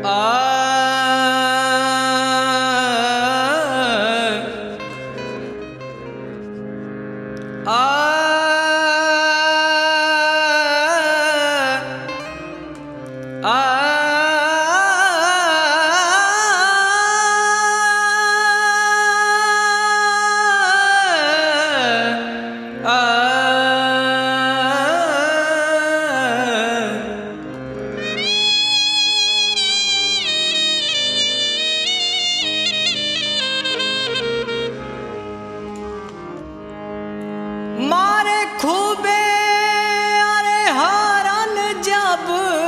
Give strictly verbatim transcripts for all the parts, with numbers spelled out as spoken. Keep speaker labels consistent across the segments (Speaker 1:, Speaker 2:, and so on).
Speaker 1: मारे खूबे अरे हरन जब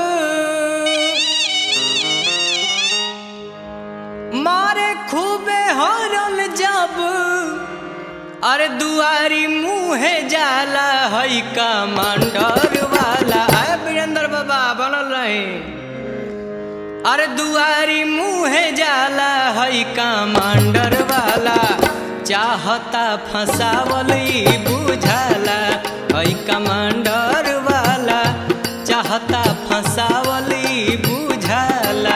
Speaker 1: मारे खूबे हरन जब अरे दुआरी मुँहे जाला हई कमांडर वाला है वीरेंद्र बाबा बनल रहे। अरे दुआरी मुँहे जाला हई कमांडर वाला चाहता फंसावली बुझाला हई कमांडर वाला चाहता फंसावली बुझाला।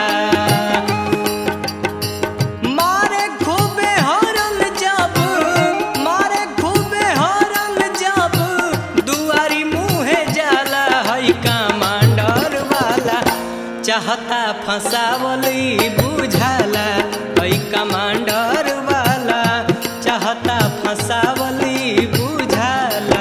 Speaker 1: मारे खूबे हरल जब मारे खूबे हरल जब दुआरी मुँहे जाला हई कमांडर वाला चाहता फंसावली बुझाला हई कमांडर वाला चाहता फंसावली बुझाला।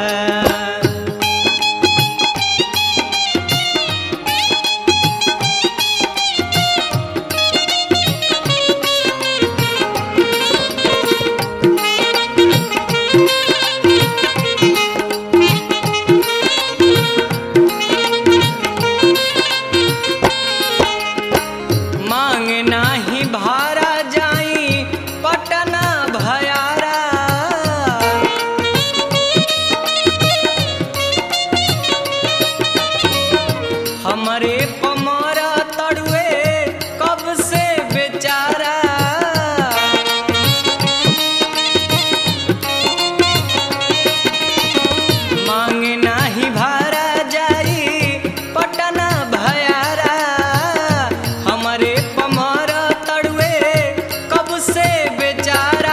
Speaker 1: मांगे नाही भारा जाई पटना भयारा हमरे पमरा तड़ुए कब से बेचारा। मांगे नाही भारा जाई पटना भयारा हमरे पमरा तड़ुए कब से बेचारा।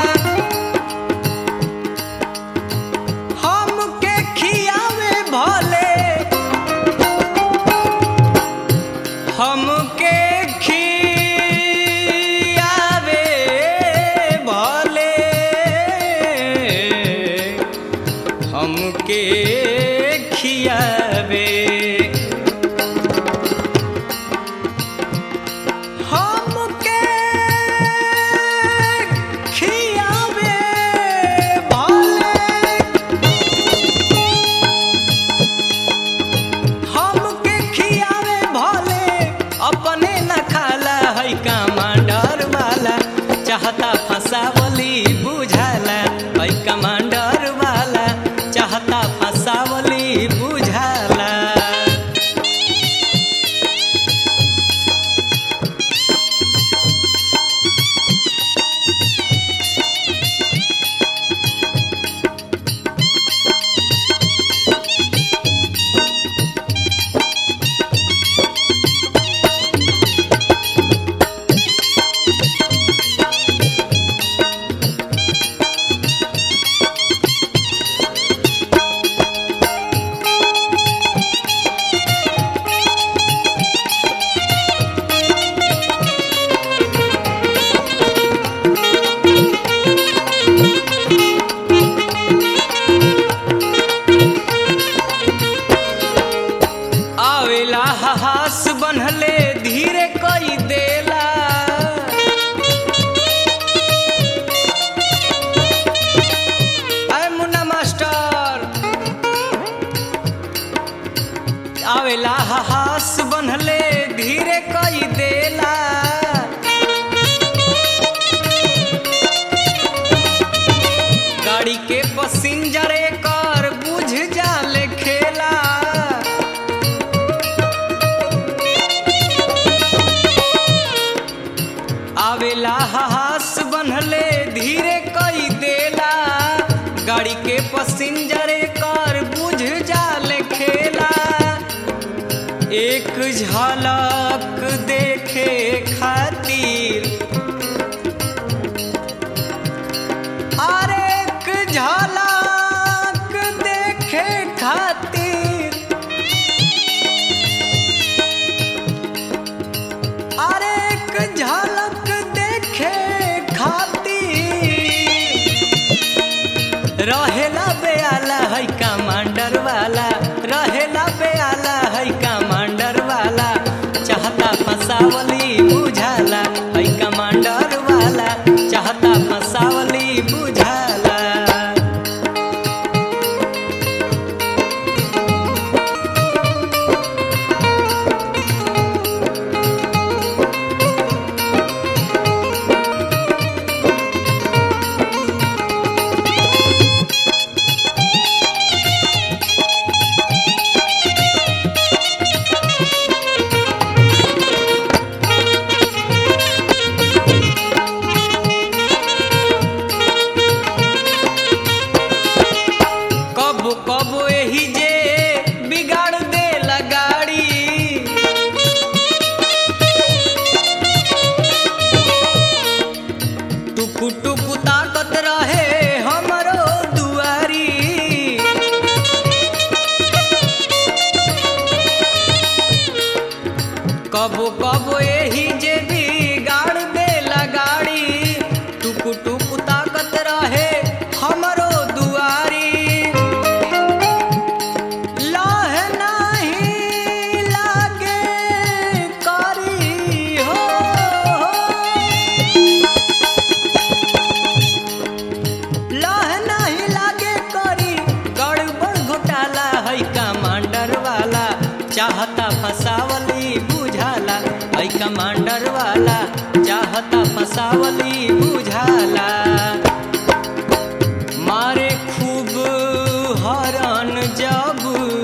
Speaker 1: हमके खियावे भले हमके खियावे भले हमके खियावे हमके खियावे भले हमके खियावे भले अपने झलक देखे खातिर अरे एक झलक देखे खातिर अरे एक झलक देखे खातिर रहेला बेआला है कमांडर वाला रहेला बेआला है कमांडर वाला चाहता फसावली बुझाला है कमांडर वाला चाहता फसावली बुझाला कबो एही जे बिगाड़ दे लगाड़ी टुकु टुकु ताकत रहे हमरो दुआरी कबो कबो एही जे बिगाड़ दे लगाड़ी टुकु टुकु ताकत रहे हमरो दुआरी चाहता फसावली बुझाला ऐ कमांडर वाला चाहता फसावली बुझाला मारे खूब हरन जब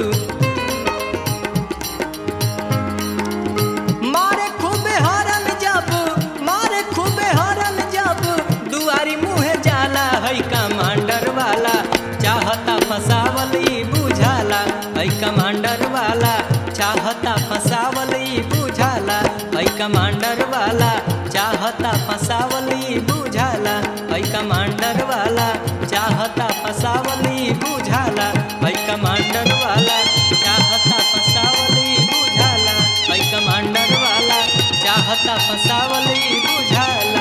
Speaker 1: मारे खूब हरन जब मारे खूब हरन जब दुआरी मुहे जाला है कमांडर वाला चाहता फसावली बुझाला ऐ कमांडर वाला चाहता फसावली बुझाला ऐ कमांडर वाला चाहता फसावली बुझाला ऐ कमांडर वाला चाहता फसावली बुझाला ऐ कमांडर वाला चाहता फसावली बुझाला ऐ कमांडर वाला चाहता फसावली बुझाला।